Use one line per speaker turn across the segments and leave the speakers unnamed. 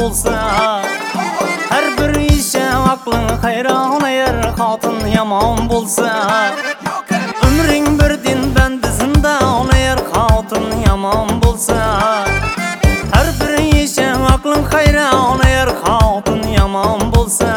bulsa. Her bir işe aklın hayran eğer hatun yaman bulsa. Ömrün birdin bendisinde eğer hatun yaman bulsa. Her bir işe aklın hayran eğer hatun yaman bulsa.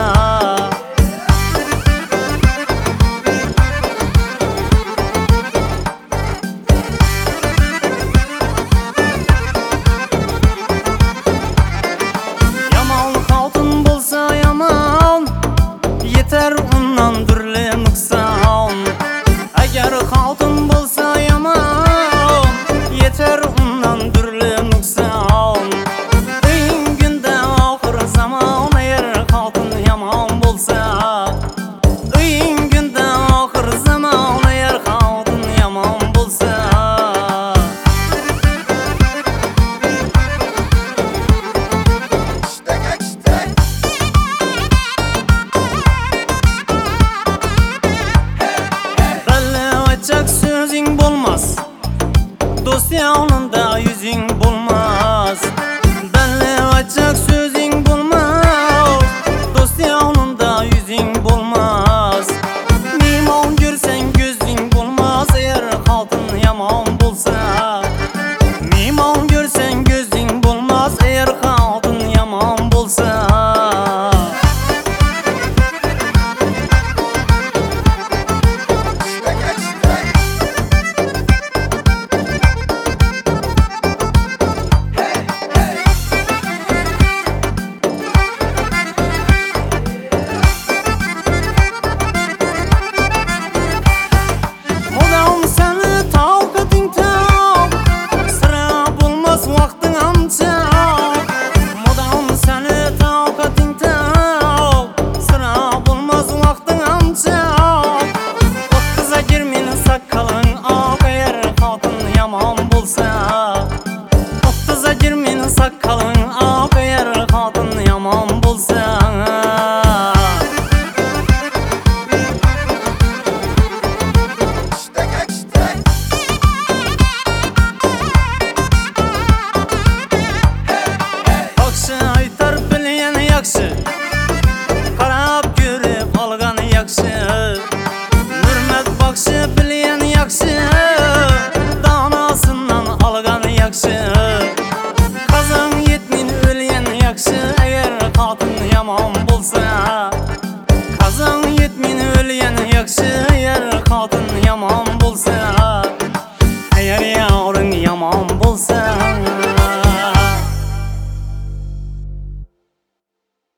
Yeter ondan türlü nüksan. Eğer hatun bulsa yaman, yeter ondan türlü nüksan. Bir günde ahir zaman eğer hatun yaman bulsa. Bir günde ahir zaman eğer hatun yaman bulsa. Açak sözün bulmaz, dost yanında yüzün bulmaz. Benle açak sözün bulmaz, dost yanında yüzün bulmaz. Mimon görsen gözün bulmaz eğer hatun yaman bulsa. Mimon görsen gözün bulmaz eğer hatun yaman bulsa. Ottuza girmeyin sakalın ak eğer hatun yaman bulsa. Bakşı aytar bilyen yakşı, qarab görüp algan yakşı. Hürmet bakşı bilyen yakşı, danasından algan yakşı. Kazan yetmin ölyen yakşı eğer hatun yaman bulsa. Kazan yetmin ölyen yakşı eğer hatun yaman bulsa.